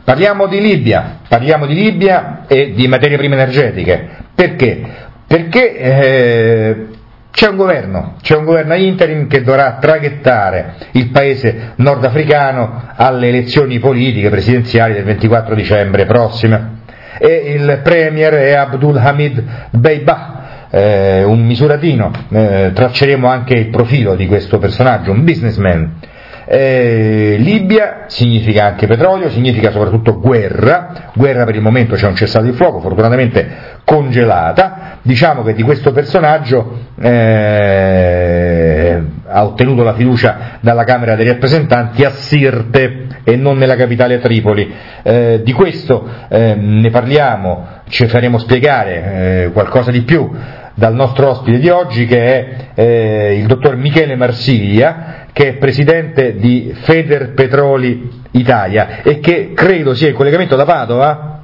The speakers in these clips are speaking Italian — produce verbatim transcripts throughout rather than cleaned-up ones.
parliamo di Libia, parliamo di Libia e di materie prime energetiche. Perché? Perché eh, c'è un governo, c'è un governo a interim che dovrà traghettare il paese nordafricano alle elezioni politiche presidenziali del ventiquattro dicembre prossime. E il premier è Abdul Hamid Dbeibah, eh, un misuratino, eh, tracceremo anche il profilo di questo personaggio, un businessman. Eh, Libia significa anche petrolio, significa soprattutto guerra, guerra per il momento c'è un cessate il fuoco, fortunatamente congelata. Diciamo che di questo personaggio eh, ha ottenuto la fiducia dalla Camera dei rappresentanti a Sirte e non nella capitale Tripoli. Eh, di questo eh, ne parliamo, ci faremo spiegare eh, qualcosa di più dal nostro ospite di oggi, che è eh, il dottor Michele Marsiglia, che è presidente di Federpetroli Italia e che credo sia in collegamento da Padova.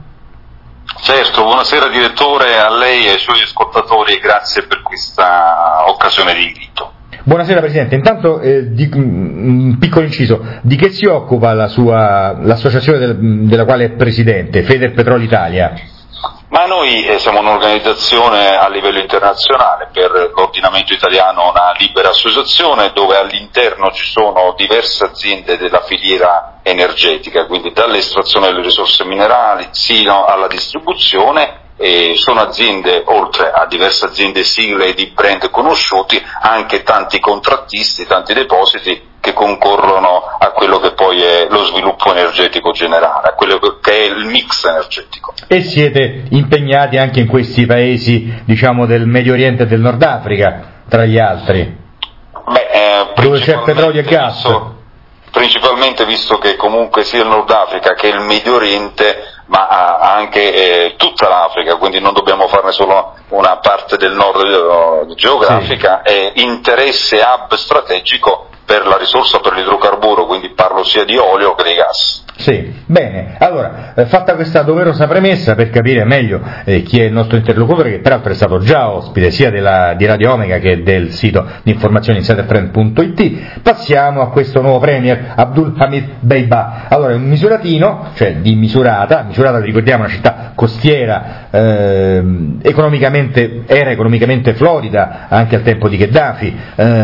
Certo, buonasera direttore, a lei e ai suoi ascoltatori, grazie per questa occasione di invito. Buonasera Presidente, intanto eh, di, un piccolo inciso, di che si occupa la sua, l'associazione del, della quale è Presidente, Federpetroli Italia? Ma noi eh, siamo un'organizzazione a livello internazionale, per l'ordinamento italiano una libera associazione dove all'interno ci sono diverse aziende della filiera energetica, quindi dall'estrazione delle risorse minerali sino alla distribuzione, e sono aziende, oltre a diverse aziende sigle di brand conosciuti, anche tanti contrattisti, tanti depositi che concorrono a quello che poi è lo sviluppo energetico generale, a quello che è il mix energetico. E siete impegnati anche in questi paesi, diciamo, del Medio Oriente e del Nord Africa, tra gli altri? Beh, eh, dove c'è petrolio e gas? Visto, principalmente visto che comunque sia il Nord Africa che il Medio Oriente, ma anche eh, tutta l'Africa, quindi non dobbiamo farne solo una parte del nord geografica, sì. È interesse hub strategico per la risorsa per l'idrocarburo, quindi parlo sia di olio che di gas. Sì, bene, allora, eh, fatta questa doverosa premessa per capire meglio eh, chi è il nostro interlocutore, che peraltro è stato già ospite sia della, di Radio Omega che del sito di informazioni insiderfriend punto it, passiamo a questo nuovo premier, Abdul Hamid Dbeibah. Allora, è un misuratino, cioè di Misurata, Misurata ricordiamo una città costiera, eh, economicamente, era economicamente florida anche al tempo di Gheddafi,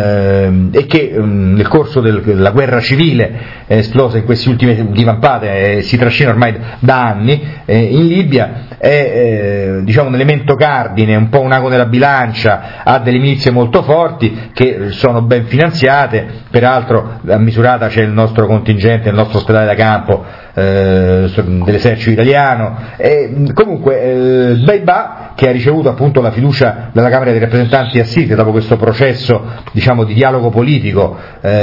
eh, e che eh, nel corso del, della guerra civile è esplosa in questi ultimi divampati, eh, si trascina ormai da anni eh, in Libia, è eh, diciamo un elemento cardine, un po' un ago nella bilancia, ha delle milizie molto forti che sono ben finanziate, peraltro a Misurata c'è il nostro contingente, il nostro ospedale da campo eh, dell'esercito italiano, e comunque eh, Dbeibah, che ha ricevuto appunto la fiducia dalla Camera dei rappresentanti a Sirte dopo questo processo, diciamo, di dialogo politico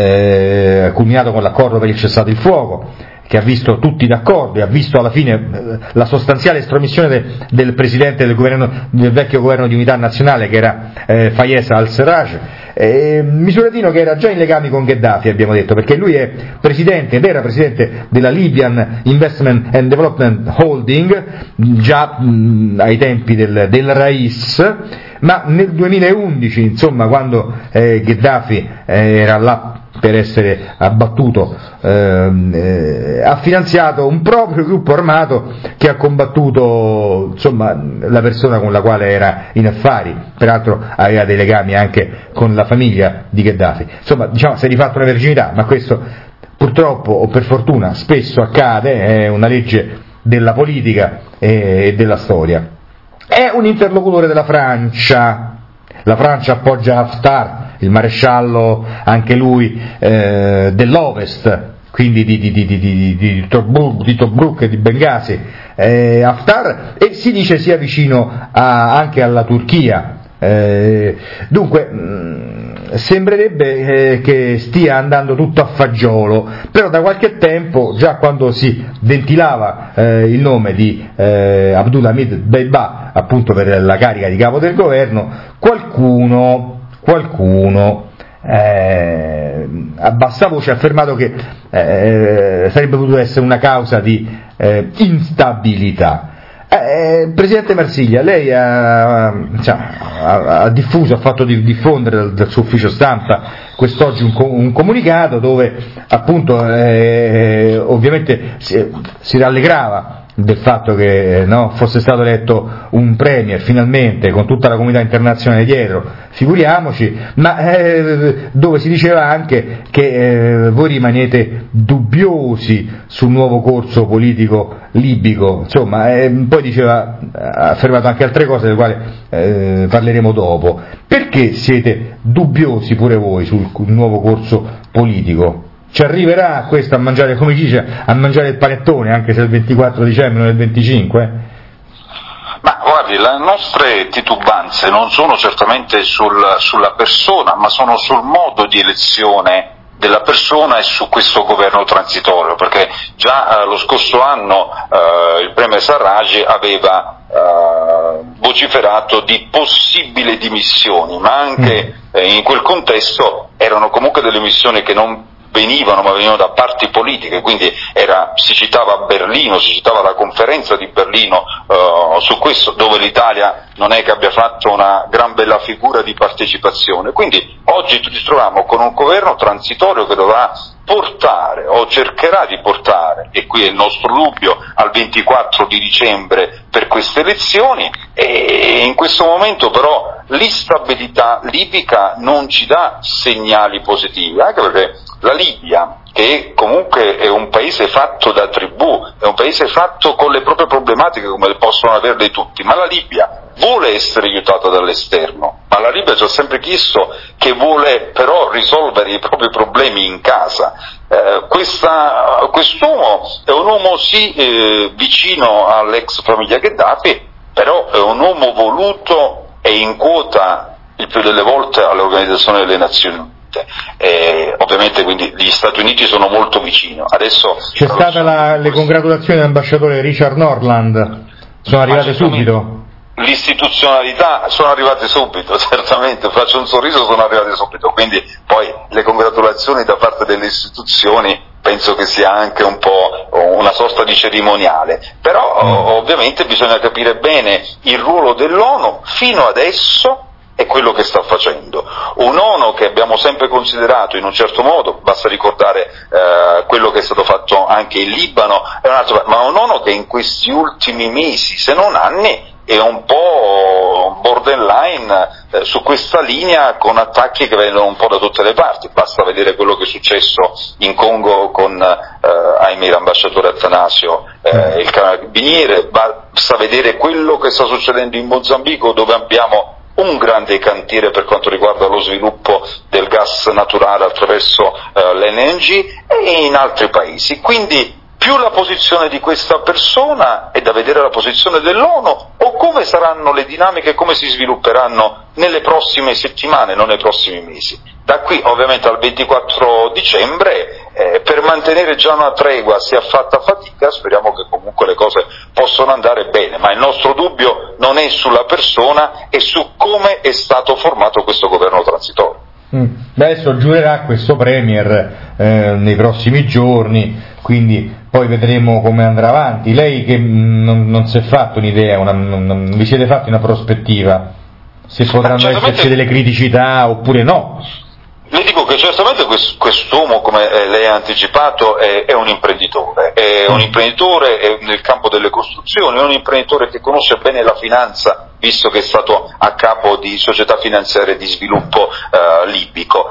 eh, culminato con l'accordo per il cessate il fuoco, che ha visto tutti d'accordo e ha visto alla fine eh, la sostanziale estromissione de, del presidente del, governo, del vecchio governo di unità nazionale, che era eh, Fayez al-Serraj, eh, misuratino che era già in legami con Gheddafi, abbiamo detto, perché lui è presidente ed era presidente della Libyan Investment and Development Holding già mh, ai tempi del, del Rais, ma nel duemilaundici, insomma, quando eh, Gheddafi eh, era là per essere abbattuto, ehm, eh, ha finanziato un proprio gruppo armato che ha combattuto, insomma, la persona con la quale era in affari, peraltro aveva dei legami anche con la famiglia di Gheddafi. Insomma, diciamo, si è rifatto una verginità, ma questo purtroppo o per fortuna spesso accade, è una legge della politica e della storia. È un interlocutore della Francia. La Francia appoggia Haftar, il maresciallo anche lui eh, dell'Ovest, quindi di, di, di, di, di, di, Tobruk, di Tobruk e di Bengasi, eh, Haftar, e si dice sia vicino a, anche alla Turchia. Eh, dunque mh, sembrerebbe eh, che stia andando tutto a fagiolo, però da qualche tempo, già quando si ventilava eh, il nome di eh, Abdul Hamid Dbeibah, appunto per la carica di capo del governo, qualcuno, qualcuno eh, a bassa voce ha affermato che eh, sarebbe potuto essere una causa di eh, instabilità. Eh, Presidente Marsiglia, lei ha, cioè, ha, ha diffuso, ha fatto diffondere dal, dal suo ufficio stampa quest'oggi un, un comunicato dove appunto eh, ovviamente si, si rallegrava del fatto che no, fosse stato eletto un premier finalmente con tutta la comunità internazionale dietro, figuriamoci, ma eh, dove si diceva anche che eh, voi rimanete dubbiosi sul nuovo corso politico libico, insomma, eh, poi diceva, ha affermato anche altre cose delle quali eh, parleremo dopo. Perché siete dubbiosi pure voi sul nuovo corso politico? Ci arriverà questo a mangiare, come dice, a mangiare il panettone, anche se è il ventiquattro dicembre, non il venticinque? Ma guardi, le nostre titubanze non sono certamente sul, sulla persona, ma sono sul modo di elezione della persona e su questo governo transitorio, perché già eh, lo scorso anno eh, il premier Sarraj aveva eh, vociferato di possibili dimissioni, ma anche eh, in quel contesto erano comunque delle missioni che non venivano, ma venivano da parti politiche, quindi era, si citava Berlino, si citava la conferenza di Berlino uh, su questo, dove l'Italia non è che abbia fatto una gran bella figura di partecipazione. Quindi oggi ci troviamo con un governo transitorio che dovrà portare, o cercherà di portare, e qui è il nostro dubbio, al ventiquattro di dicembre per queste elezioni, e in questo momento però l'instabilità libica non ci dà segnali positivi, anche perché la Libia, che comunque è un paese fatto da tribù, è un paese fatto con le proprie problematiche come le possono averle tutti, ma la Libia vuole essere aiutata dall'esterno, ma la Libia ci ha sempre chiesto che vuole però risolvere i propri problemi in casa. Eh, questa, quest'uomo è un uomo sì eh, vicino all'ex famiglia Gheddafi, però è un uomo voluto e in quota il più delle volte all'Organizzazione delle Nazioni Unite. Eh, ovviamente quindi gli Stati Uniti sono molto vicino. Adesso c'è stata la, le congratulazioni dell'ambasciatore Richard Norland, sono arrivate subito? L'istituzionalità sono arrivate subito, certamente, faccio un sorriso, sono arrivate subito, quindi poi le congratulazioni da parte delle istituzioni penso che sia anche un po' una sorta di cerimoniale, però mm. ovviamente bisogna capire bene il ruolo dell'ONU fino adesso è quello che sta facendo. Un'ONU che abbiamo sempre considerato in un certo modo, basta ricordare eh, quello che è stato fatto anche in Libano, è un altro, ma un'ONU che in questi ultimi mesi, se non anni, è un po' borderline eh, su questa linea, con attacchi che vengono un po' da tutte le parti. Basta vedere quello che è successo in Congo con eh, ahimè l'ambasciatore Attanasio, eh, il carabiniere, basta vedere quello che sta succedendo in Mozambico, dove abbiamo un grande cantiere per quanto riguarda lo sviluppo del gas naturale attraverso eh, l'N N G, e in altri paesi. Quindi più la posizione di questa persona è da vedere la posizione dell'ONU, o come saranno le dinamiche, come si svilupperanno nelle prossime settimane, non nei prossimi mesi. Da qui ovviamente al ventiquattro dicembre, eh, per mantenere già una tregua si è fatta fatica, speriamo che comunque le cose possano andare bene, ma il nostro dubbio non è sulla persona, è su come è stato formato questo governo transitorio. Mm. Adesso giurerà questo premier eh, nei prossimi giorni, quindi poi vedremo come andrà avanti. Lei che mh, non, non si è fatto un'idea, una, non, non vi siete fatti una prospettiva, se potranno certamente esserci delle criticità oppure no? Le dico che certamente quest, quest'uomo, come eh, lei ha anticipato, è, è un imprenditore, è un imprenditore è nel campo delle costruzioni, è un imprenditore che conosce bene la finanza, visto che è stato a capo di società finanziarie di sviluppo eh, libico.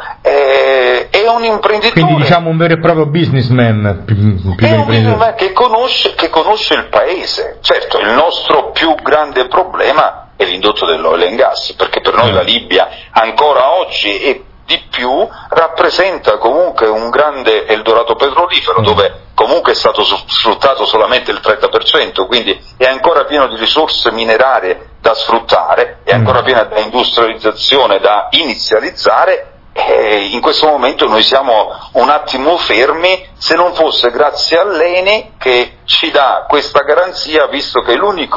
È, è un imprenditore. Quindi diciamo un vero e proprio businessman. Più, più è un businessman che conosce, che conosce il paese. Certo, il nostro più grande problema è l'indotto dell'oil and gas, perché per noi la Libia ancora oggi è di più rappresenta comunque un grande Eldorado petrolifero, mm. dove comunque è stato sfruttato solamente il trenta per cento, quindi è ancora pieno di risorse minerarie da sfruttare, è ancora mm. piena di industrializzazione da inizializzare, e in questo momento noi siamo un attimo fermi, se non fosse grazie all'E N I che ci dà questa garanzia, visto che è l'unico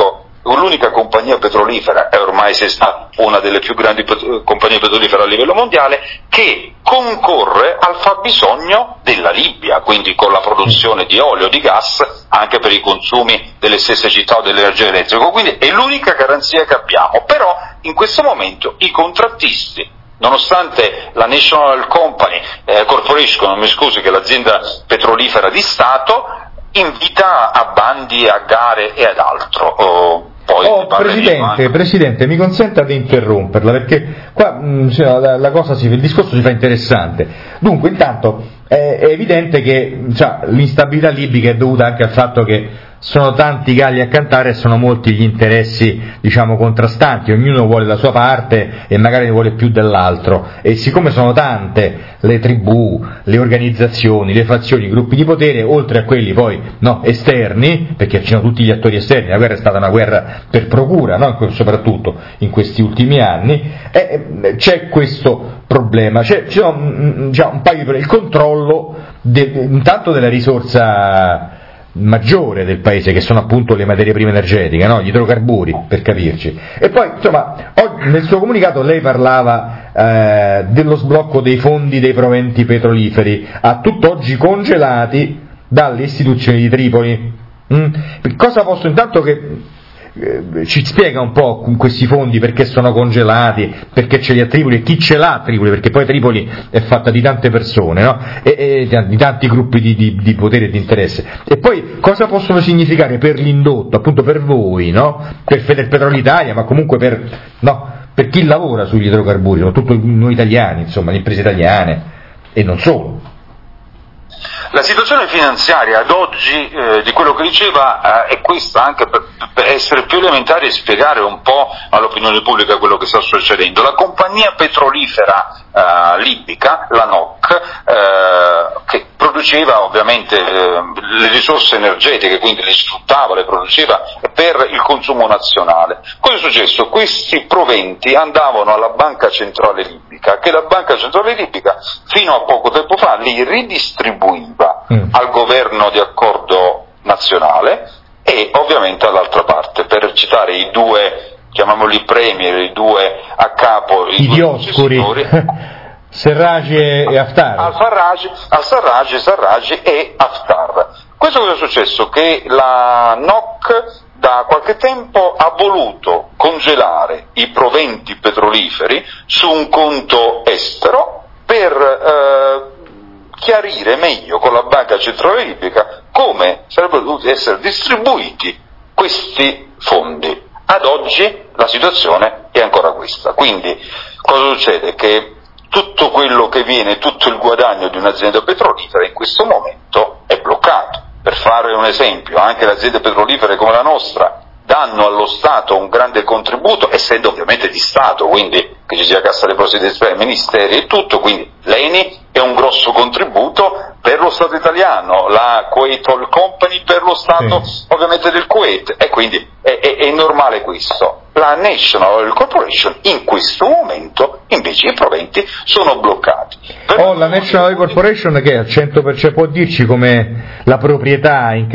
l'unica compagnia petrolifera, e ormai si è stata una delle più grandi pet- compagnie petrolifere a livello mondiale, che concorre al fabbisogno della Libia, quindi con la produzione di olio, di gas, anche per i consumi delle stesse città o dell'energia elettrica, quindi è l'unica garanzia che abbiamo. Però in questo momento i contrattisti, nonostante la National Company eh, Corporation, mi scusi, che è l'azienda petrolifera di Stato, invita a bandi, a gare e ad altro. Oh, poi oh Presidente, Presidente, mi consenta di interromperla, perché qua mh, la, la cosa si, il discorso si fa interessante. Dunque, intanto è, è evidente che cioè, l'instabilità libica è dovuta anche al fatto che sono tanti galli a cantare e sono molti gli interessi, diciamo, contrastanti, ognuno vuole la sua parte e magari ne vuole più dell'altro, e siccome sono tante le tribù, le organizzazioni, le fazioni, i gruppi di potere, oltre a quelli poi no, esterni, perché ci sono tutti gli attori esterni, la guerra è stata una guerra per procura, no? Soprattutto in questi ultimi anni, e c'è questo problema, c'è, c'è un, già un paio di il controllo de, intanto della risorsa maggiore del paese, che sono appunto le materie prime energetiche, no? Gli idrocarburi, per capirci. E poi, insomma, oggi, nel suo comunicato lei parlava eh, dello sblocco dei fondi dei proventi petroliferi, a tutt'oggi congelati dalle istituzioni di Tripoli. Mm? Cosa posso, intanto che eh, ci spiega un po' questi fondi, perché sono congelati, perché ce li ha Tripoli e chi ce l'ha a Tripoli, perché poi Tripoli è fatta di tante persone, no? e, e di tanti gruppi di, di, di potere e di interesse. E poi cosa possono significare per l'indotto, appunto per voi, no? Per Federpetrol Italia, ma comunque per, no? Per chi lavora sugli idrocarburi, soprattutto noi italiani, insomma, le imprese italiane e non solo. La situazione finanziaria ad oggi eh, di quello che diceva eh, è questa, anche per, per essere più elementari e spiegare un po' all'opinione pubblica quello che sta succedendo. La compagnia petrolifera eh, libica, la N O C, eh, che produceva ovviamente eh, le risorse energetiche, quindi le sfruttava, le produceva per il consumo nazionale. Cosa è successo? Questi proventi andavano alla Banca Centrale Libica, che la Banca Centrale Libica fino a poco tempo fa li ridistribuiva mm. al governo di accordo nazionale e ovviamente all'altra parte, per citare i due, chiamiamoli premier, i due a capo, i, I dioscuri. Serraj e Haftar. Al-Sarraj, al-Sarraj, Sarraj e Haftar. Questo cosa è successo? Che la N O C da qualche tempo ha voluto congelare i proventi petroliferi su un conto estero per eh, chiarire meglio con la Banca Centrale Libica come sarebbero dovuti essere distribuiti questi fondi. Ad oggi la situazione è ancora questa. Quindi cosa succede? Che tutto quello che viene, tutto il guadagno di un'azienda petrolifera in questo momento è bloccato. Per fare un esempio, anche le aziende petrolifere come la nostra danno allo Stato un grande contributo, essendo ovviamente di Stato, quindi che ci sia Cassa dei Depositi, Ministeri e tutto, quindi l'E N I è un grosso contributo per lo Stato italiano, la Kuwait Oil Company per lo Stato sì. ovviamente del Kuwait, e quindi è, è, è normale questo. La National Oil Corporation in questo momento invece i proventi sono bloccati. Per oh, la National Oil Corporation che al cento per cento può dirci come la proprietà in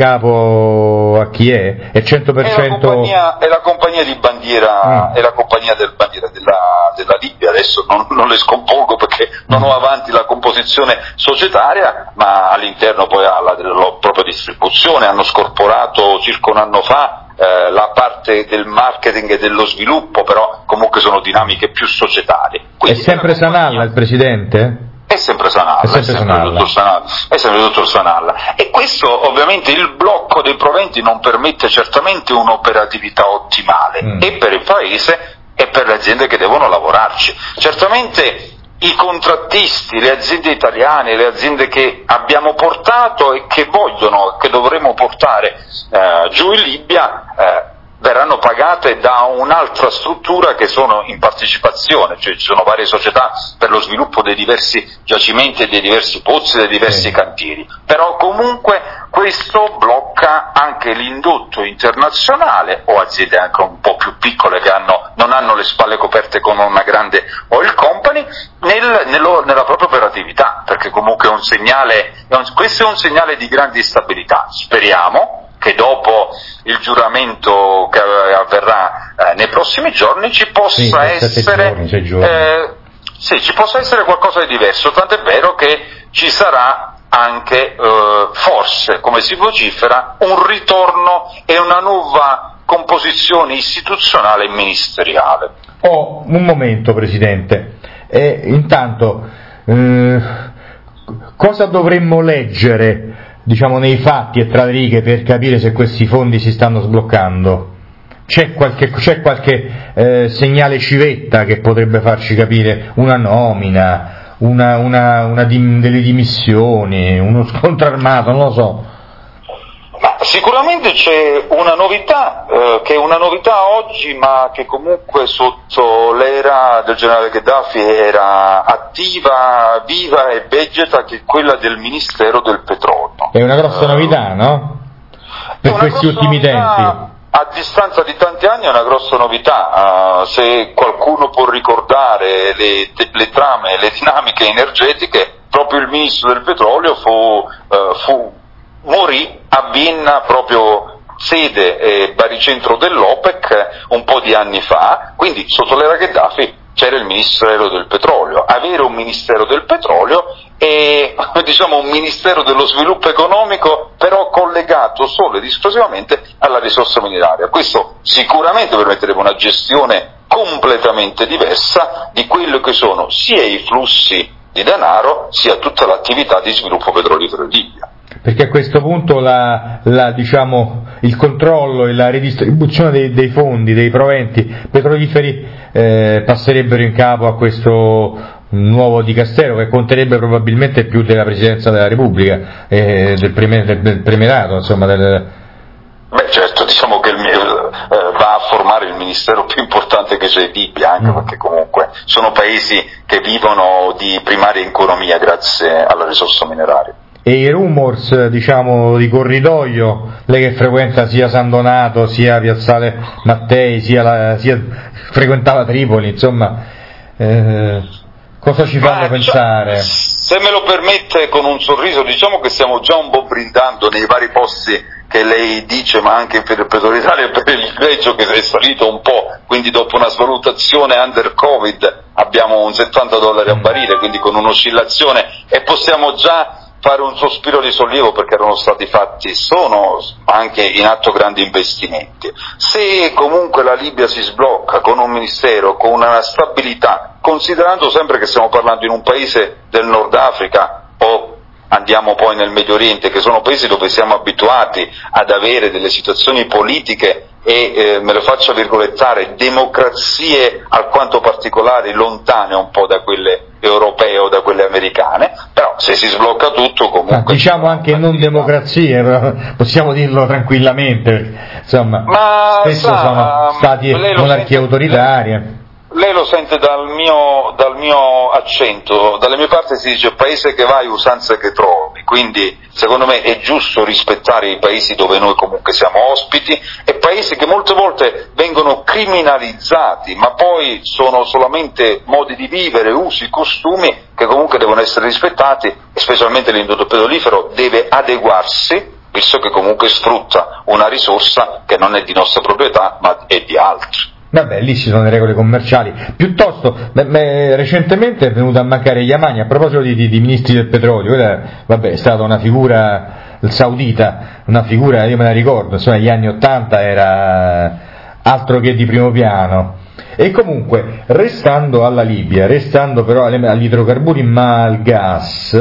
capo a chi è? È cento per cento... È la compagnia, è la compagnia di bandiera, mm. è la compagnia del bandiera della, della Libia, adesso non, non le scompongo perché non ho avanti la composizione societaria, ma all'interno poi ha la, la propria distribuzione, hanno scorporato circa un anno fa Eh, la parte del marketing e dello sviluppo, però comunque sono dinamiche più societarie. Quindi è sempre Sanalla il presidente? È sempre Sanalla, è sempre, è sempre il dottor Sanalla, è sempre il dottor Sanalla. E questo ovviamente il blocco dei proventi non permette certamente un'operatività ottimale mm. e per il paese e per le aziende che devono lavorarci. Certamente i contrattisti, le aziende italiane, le aziende che abbiamo portato e che vogliono, che dovremo portare eh, giù in Libia, eh, verranno pagate da un'altra struttura che sono in partecipazione, cioè ci sono varie società per lo sviluppo dei diversi giacimenti e dei diversi pozzi, dei diversi sì. cantieri. Però comunque questo blocca anche l'indotto internazionale o aziende anche un po' più piccole che hanno, non hanno le spalle coperte con una grande oil company nel, nello, nella propria operatività, perché comunque è un segnale, è un, questo è un segnale di grande instabilità. Speriamo che dopo il giuramento che avverrà eh, nei prossimi giorni ci possa sì, essere giorni, sei giorni. Eh, sì, ci possa essere qualcosa di diverso, tant'è vero che ci sarà anche eh, forse, come si vocifera, un ritorno e una nuova composizione istituzionale e ministeriale. Oh, un momento, Presidente. Eh, intanto, eh, cosa dovremmo leggere, diciamo, nei fatti e tra le righe per capire se questi fondi si stanno sbloccando? C'è qualche, c'è qualche eh, segnale civetta che potrebbe farci capire una nomina, una, una, una dim, delle dimissioni, uno scontro armato, non lo so. Ma sicuramente c'è una novità, eh, che è una novità oggi, ma che comunque sotto l'era del generale Gheddafi era attiva, viva e vegeta, che è quella del Ministero del Petrolio. È una grossa uh, novità, no? Per questi ultimi novità, tempi. A distanza di tanti anni è una grossa novità, uh, se qualcuno può ricordare le, le trame, le dinamiche energetiche, proprio il Ministro del Petrolio fu, uh, fu morì a Vienna, proprio sede e baricentro dell'OPEC, un po' di anni fa, quindi sotto l'era Gheddafi c'era il Ministero del Petrolio. Avere un Ministero del Petrolio è, diciamo, un Ministero dello Sviluppo Economico, però collegato solo ed esclusivamente alla risorsa mineraria. Questo sicuramente permetterebbe una gestione completamente diversa di quello che sono sia i flussi di denaro, sia tutta l'attività di sviluppo petrolifero in Libia. Perché a questo punto la, la, diciamo, il controllo e la redistribuzione dei, dei fondi, dei proventi petroliferi eh, passerebbero in capo a questo nuovo dicastero, che conterebbe probabilmente più della Presidenza della Repubblica, eh, del, preme, del, del premierato, insomma. Del... Beh, certo, diciamo che il, eh, va a formare il ministero più importante che c'è in Libia, anche mm. perché comunque sono paesi che vivono di primaria economia grazie alla risorsa mineraria. E i rumors, diciamo, di corridoio, lei che frequenta sia San Donato, sia Piazzale Mattei, sia, la, sia frequentava Tripoli, insomma, eh, cosa ci fanno Ma, pensare? Se me lo permette, con un sorriso, diciamo che stiamo già un po' brindando nei vari posti che lei dice, ma anche per il Petrolio Italia, per il greggio che è salito un po', quindi dopo una svalutazione under Covid abbiamo un settanta dollari a barile, quindi con un'oscillazione, e possiamo già fare un sospiro di sollievo perché erano stati fatti, sono anche in atto grandi investimenti. Se comunque la Libia si sblocca con un ministero, con una stabilità, considerando sempre che stiamo parlando in un paese del Nord Africa o andiamo poi nel Medio Oriente, che sono paesi dove siamo abituati ad avere delle situazioni politiche e, eh, me lo faccio virgolettare, democrazie alquanto particolari, lontane un po' da quelle europee o da quelle americane, però se si sblocca tutto comunque... Ma diciamo anche non democrazie, però possiamo dirlo tranquillamente, insomma, Ma spesso sa, sono stati monarchie autoritarie. Lei lo sente dal mio, dal mio accento, dalle mie parti si dice paese che vai, usanze che trovi, quindi secondo me è giusto rispettare i paesi dove noi comunque siamo ospiti, e paesi che molte volte vengono criminalizzati, ma poi sono solamente modi di vivere, usi, costumi che comunque devono essere rispettati, e specialmente l'indotto petrolifero deve adeguarsi, visto che comunque sfrutta una risorsa che non è di nostra proprietà ma è di altri. Vabbè, lì ci sono le regole commerciali. Piuttosto, beh, beh, recentemente è venuto a mancare Yamani, a proposito di, di, di ministri del petrolio. Quella, vabbè, è stata una figura, il saudita, una figura, io me la ricordo, insomma, negli anni Ottanta era altro che di primo piano. E comunque, restando alla Libia, restando però agli idrocarburi ma al gas,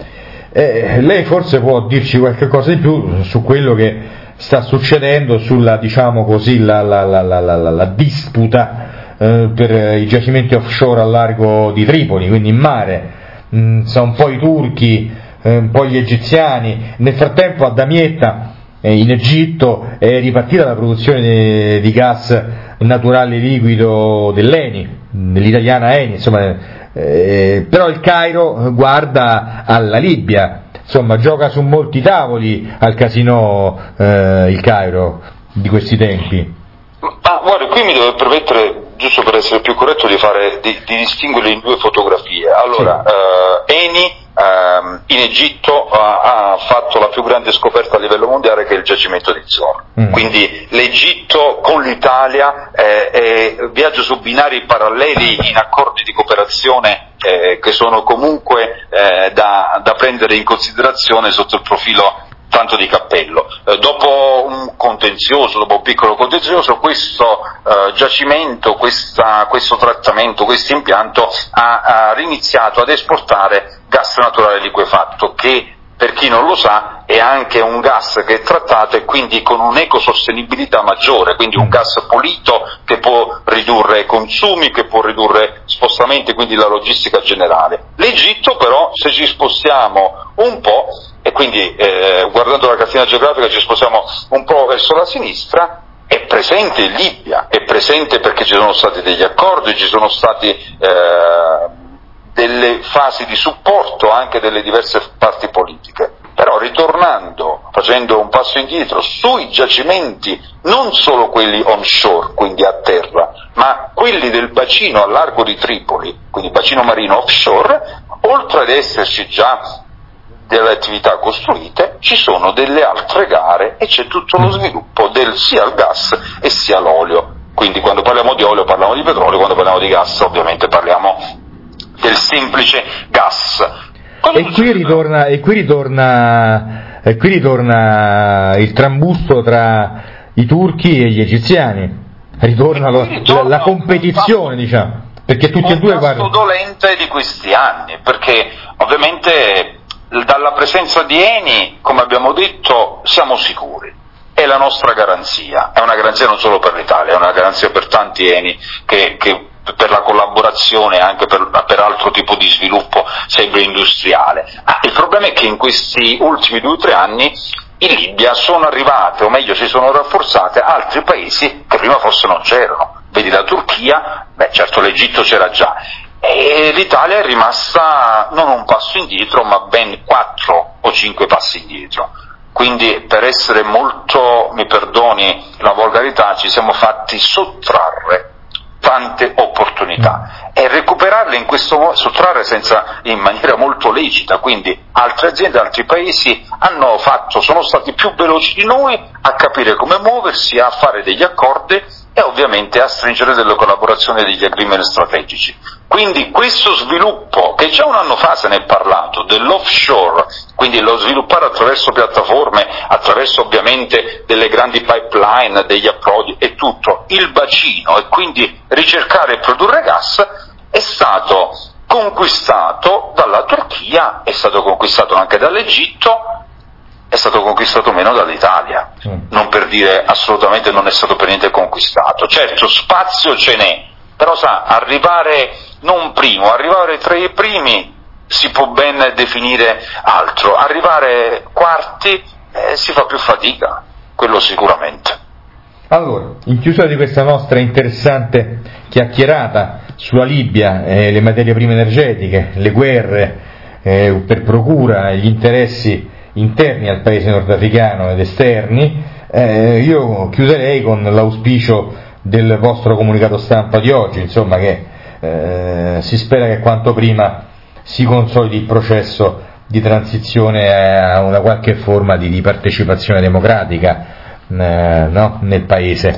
eh, lei forse può dirci qualche cosa di più su quello che sta succedendo, sulla, diciamo così, la, la, la, la, la, la disputa eh, per i giacimenti offshore a largo di Tripoli, quindi in mare. Mm, sono un po' i turchi, eh, un po' gli egiziani. Nel frattempo a Damietta, eh, in Egitto, è ripartita la produzione di, di gas naturale liquido dell'Eni, dell'italiana Eni, insomma, eh, però il Cairo guarda alla Libia. Insomma, gioca su molti tavoli al casino eh, il Cairo di questi tempi. Ma guarda, qui mi devo permettere, giusto per essere più corretto, di fare di, di distinguere in due fotografie. Allora, sì. eh, Eni ehm, in Egitto ha, ha fatto la più grande scoperta a livello mondiale, che è il giacimento di Zohr. Mm. Quindi l'Egitto con l'Italia eh, è viaggio su binari paralleli in accordi di cooperazione eh, che sono comunque eh, da, da prendere in considerazione sotto il profilo tanto di cappello. Eh, dopo un contenzioso, dopo un piccolo contenzioso, questo eh, giacimento, questa, questo trattamento, questo impianto ha, ha riniziato ad esportare gas naturale liquefatto, che per chi non lo sa è anche un gas che è trattato e quindi con un'ecosostenibilità maggiore, quindi un gas pulito che può ridurre consumi, che può ridurre spostamenti, quindi la logistica generale. L'Egitto però, se ci spostiamo un po', e quindi eh, guardando la cartina geografica ci spostiamo un po' verso la sinistra, è presente in Libia, è presente perché ci sono stati degli accordi, ci sono stati eh, delle fasi di supporto anche delle diverse parti politiche. Però ritornando, facendo un passo indietro, sui giacimenti, non solo quelli onshore, quindi a terra, ma quelli del bacino a largo di Tripoli, quindi bacino marino offshore, oltre ad esserci già delle attività costruite, ci sono delle altre gare e c'è tutto lo sviluppo del sia il gas e sia l'olio. Quindi quando parliamo di olio parliamo di petrolio, quando parliamo di gas ovviamente parliamo del semplice gas. E qui, ritorna, e qui ritorna e qui ritorna il trambusto tra i turchi e gli egiziani, ritorna, lo, ritorna la, la competizione, diciamo, perché tutti e due guardano. Un tasto dolente di questi anni, perché ovviamente dalla presenza di Eni, come abbiamo detto, siamo sicuri, è la nostra garanzia, è una garanzia non solo per l'Italia, è una garanzia per tanti Eni che, che per la collaborazione anche per, per altro tipo di sviluppo sempre industriale. Ah, il problema è che in questi ultimi due o tre anni in Libia sono arrivate, o meglio si sono rafforzate altri paesi che prima forse non c'erano. Vedi la Turchia, beh certo l'Egitto c'era già, e l'Italia è rimasta non un passo indietro ma ben quattro o cinque passi indietro. Quindi per essere molto, mi perdoni la volgarità, ci siamo fatti sottrarre tante opportunità e recuperarle in questo modo, sottrarre senza, in maniera molto lecita, quindi altre aziende, altri paesi hanno fatto, sono stati più veloci di noi a capire come muoversi, a fare degli accordi e ovviamente a stringere delle collaborazioni e degli agreement strategici. Quindi questo sviluppo, che già un anno fa se ne è parlato, dell'offshore, quindi lo sviluppare attraverso piattaforme, attraverso ovviamente delle grandi pipeline, degli approdi e tutto, il bacino e quindi ricercare e produrre gas, è stato conquistato dalla Turchia, è stato conquistato anche dall'Egitto, è stato conquistato meno dall'Italia, mm. non per dire assolutamente non è stato per niente conquistato. Certo, spazio ce n'è, però sa, arrivare non primo, arrivare tra i primi si può ben definire altro, arrivare quarti eh, si fa più fatica, quello sicuramente. Allora, in chiusura di questa nostra interessante chiacchierata sulla Libia, eh, le materie prime energetiche, le guerre eh, per procura, gli interessi interni al paese nordafricano ed esterni, eh, io chiuderei con l'auspicio del vostro comunicato stampa di oggi, insomma che eh, si spera che quanto prima si consolidi il processo di transizione a una qualche forma di, di partecipazione democratica eh, no? nel paese.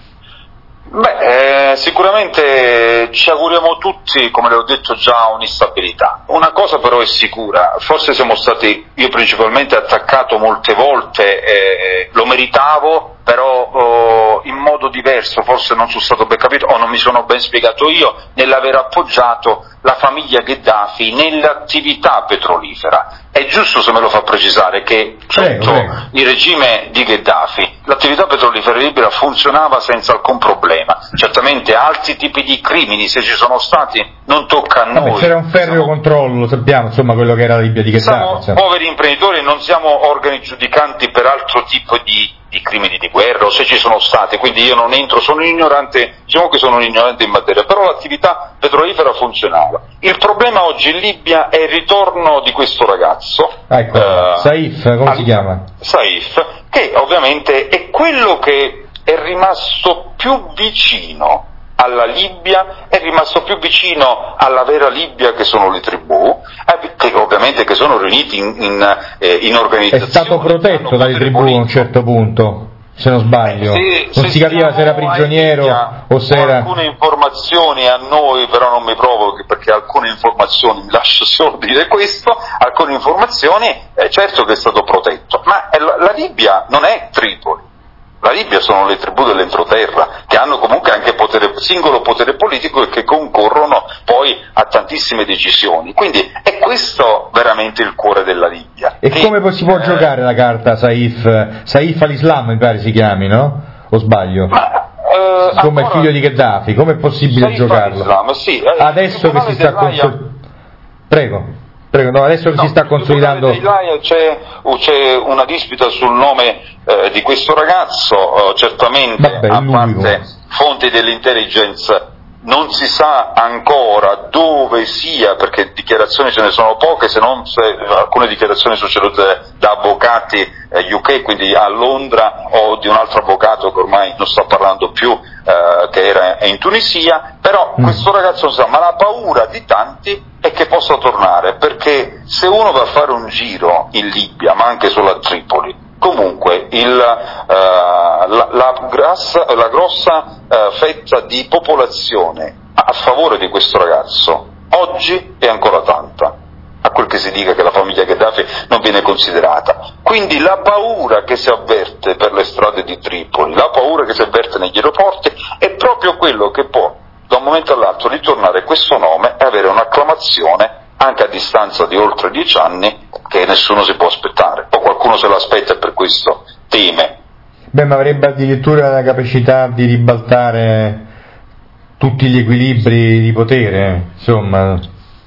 Beh, eh, sicuramente ci auguriamo tutti, come le ho detto già, un'instabilità. Una cosa però è sicura, forse siamo stati, io principalmente, attaccato molte volte, eh, lo meritavo, però oh, in modo diverso, forse non sono stato ben capito o non mi sono ben spiegato io, nell'aver appoggiato la famiglia Gheddafi nell'attività petrolifera. È giusto, se me lo fa precisare, che sotto il regime di Gheddafi l'attività petrolifera libera funzionava senza alcun problema. Certamente altri tipi di crimini, se ci sono stati, non tocca a noi. Vabbè, c'era un ferreo siamo, controllo, lo sappiamo, insomma, quello che era la Libia di Gheddafi. Siamo poveri imprenditori, non siamo organi giudicanti per altro tipo di, di crimini di guerra, o se ci sono stati, quindi io non entro, sono ignorante, diciamo che sono un ignorante in materia, però l'attività petrolifera funzionava. Il problema oggi in Libia è il ritorno di questo ragazzo, ecco, eh, Saif, come al, si chiama? Saif, che ovviamente è quello che è rimasto più vicino alla Libia, è rimasto più vicino alla vera Libia, che sono le tribù, eh, che ovviamente che sono riuniti in, in, eh, in organizzazioni. È stato protetto dalle tribù a un certo punto, se non sbaglio, eh, se, non se si capiva se era prigioniero Libia, o se era... Alcune informazioni a noi, però non mi provochi, perché alcune informazioni, mi lascio solo dire questo, alcune informazioni, eh, certo che è stato protetto, ma la, la Libia non è Tripoli. La Libia sono le tribù dell'entroterra, che hanno comunque anche potere, singolo potere politico e che concorrono poi a tantissime decisioni. Quindi è questo veramente il cuore della Libia. E che, come si può eh, giocare la carta Saif? Saif al-Islam mi pare si chiami, no? O sbaglio? Ma, eh, come ancora, figlio di Gheddafi, com'è possibile Saif giocarlo? al-Islam, sì, eh, adesso che si sta consolidando... Prego. Prego, no, adesso che no, si sta consolidando... C'è, c'è una disputa sul nome eh, di questo ragazzo, eh, certamente Vabbè, a parte fonti dell'intelligence non si sa ancora dove sia, perché dichiarazioni ce ne sono poche, se non se, alcune dichiarazioni sono succedute da avvocati eh, U K, quindi a Londra, o di un altro avvocato che ormai non sta parlando più, eh, che era in Tunisia, però mm. questo ragazzo non sa, ma la paura di tanti è che possa tornare, perché se uno va a fare un giro in Libia, ma anche solo a Tripoli, comunque il, uh, la, la, grassa, la grossa uh, fetta di popolazione a favore di questo ragazzo oggi è ancora tanta, a quel che si dica che la famiglia Gheddafi non viene considerata. Quindi la paura che si avverte per le strade di Tripoli, la paura che si avverte negli aeroporti, è proprio quello che può da un momento all'altro ritornare questo nome e avere un'acclamazione anche a distanza di oltre dieci anni che nessuno si può aspettare, o qualcuno se l'aspetta e per questo teme. Beh, ma avrebbe addirittura la capacità di ribaltare tutti gli equilibri di potere, insomma.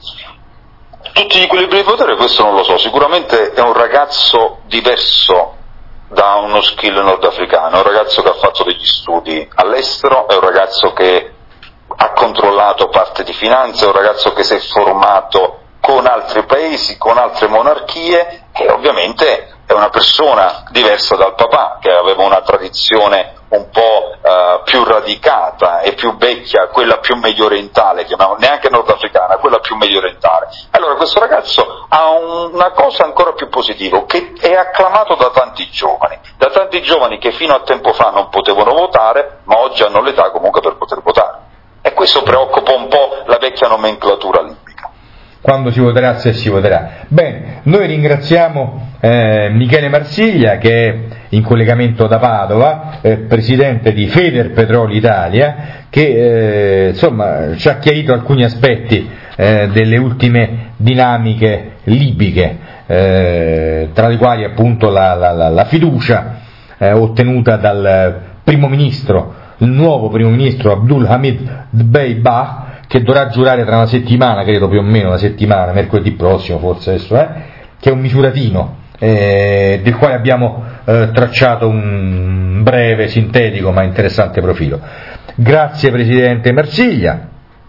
Tutti gli equilibri di potere, questo non lo so, sicuramente è un ragazzo diverso da uno skill nordafricano, è un ragazzo che ha fatto degli studi all'estero, è un ragazzo che ha controllato parte di finanze, è un ragazzo che si è formato con altri paesi, con altre monarchie, e ovviamente è una persona diversa dal papà, che aveva una tradizione un po' uh, più radicata e più vecchia, quella più mediorientale, chiamiamo, neanche nordafricana, quella più mediorientale. Allora questo ragazzo ha un, una cosa ancora più positiva, che è acclamato da tanti giovani, da tanti giovani che fino a tempo fa non potevano votare, ma oggi hanno l'età comunque per poter votare. E questo preoccupa un po' la vecchia nomenclatura libica. Quando si voterà, se si voterà. Bene, noi ringraziamo eh, Michele Marsiglia, che è in collegamento da Padova, eh, presidente di Federpetroli Italia, che eh, insomma ci ha chiarito alcuni aspetti eh, delle ultime dinamiche libiche, eh, tra le quali appunto la, la, la, la fiducia eh, ottenuta dal primo ministro, il nuovo primo ministro Abdul Hamid Dbeibah, che dovrà giurare tra una settimana, credo più o meno una settimana, mercoledì prossimo forse adesso, eh, che è un misuratino, eh, del quale abbiamo eh, tracciato un breve, sintetico ma interessante profilo. Grazie Presidente Marsiglia.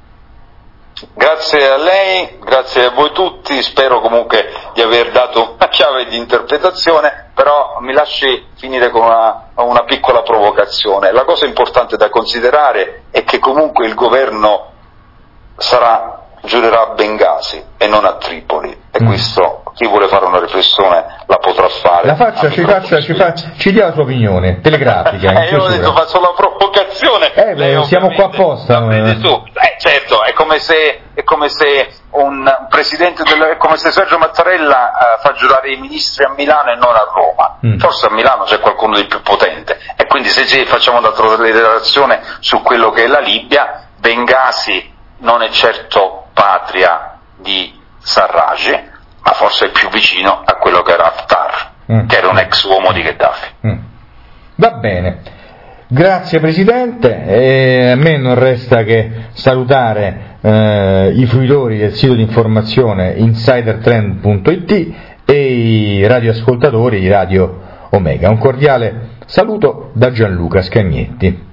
Grazie a lei, grazie a voi tutti, spero comunque di aver dato una chiave di interpretazione, però mi lasci finire con una, una piccola provocazione. La cosa importante da considerare è che comunque il governo sarà, giurerà a Bengasi e non a Tripoli, e mm. questo chi vuole fare una riflessione la potrà fare. La faccia, ci, faccia, ci, fa, ci dia la sua opinione telegrafica. eh, io ho detto faccio la provocazione. Eh, beh, siamo qua apposta. Eh. Tu. Eh, certo, è come se, è come se un presidente del, è come se Sergio Mattarella uh, fa giurare i ministri a Milano e non a Roma. Mm. Forse a Milano c'è qualcuno di più potente, e quindi se ci facciamo una relazione su quello che è la Libia, Bengasi non è certo patria di Sarraj, ma forse è più vicino a quello che era Haftar, mm. che era un ex uomo di Gheddafi. Mm. Va bene, grazie Presidente, e a me non resta che salutare eh, i fruitori del sito di informazione insider trend punto it e i radioascoltatori di Radio Omega. Un cordiale saluto da Gianluca Scagnetti.